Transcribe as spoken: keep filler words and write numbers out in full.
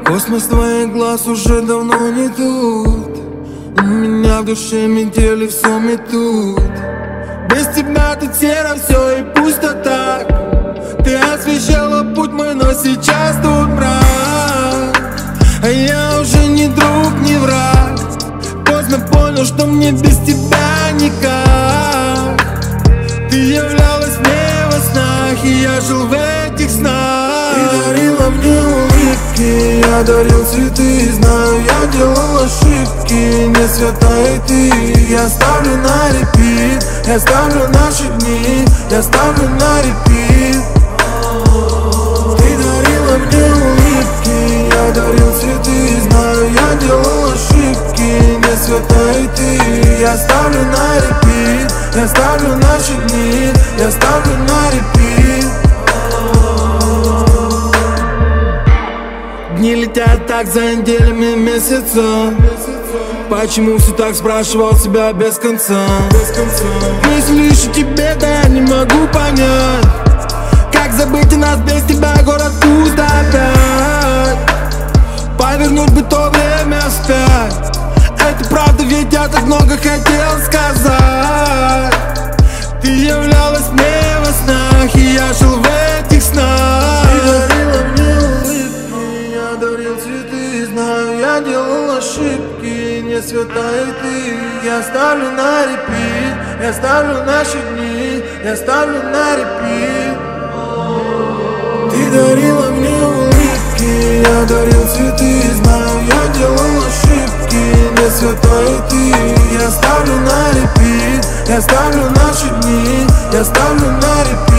Космос твоих глаз уже давно не тут. У меня в душе метели все метут. Без тебя тут серо все и пусто так. Ты освещала путь мой, но сейчас тут мрак. А я уже не друг, не враг. Поздно понял, что мне без тебя никак. Ты являлась мне во снах, и я жил в этих снах. Ты дарила мне улыбки, я дарил цветы. Знаю, я делал ошибки, не святая ты. Я ставлю на репит, я ставлю наши дни, я ставлю на репит. Ты дарила мне улыбки, я дарил цветы. Знаю, я делал ошибки, не святая ты. Я ставлю на репит, я ставлю наши дни, я ставлю на репит. Дни летят так за неделями, месяца. Почему все так, спрашивал себя без конца? Мысли ищу тебе, да я не могу понять. Как забыть и нас без тебя, город пуст опять. Повернуть бы то время вспять. Это правда, ведь я так много хотел сказать. Ты являлась мне во снах, и я жил в этих снах. Ты дарила мне улыбки, я дарил цветы. Знаю, я делал ошибки, не святая ты. Я ставлю на репит, я ставлю наши дни, я ставлю на репит. Ты дарила мне улыбки, я дарил цветы. Знаю, я делал ошибки, не святая ты. Я ставлю на репит, я ставлю наши дни, я ставлю на репит.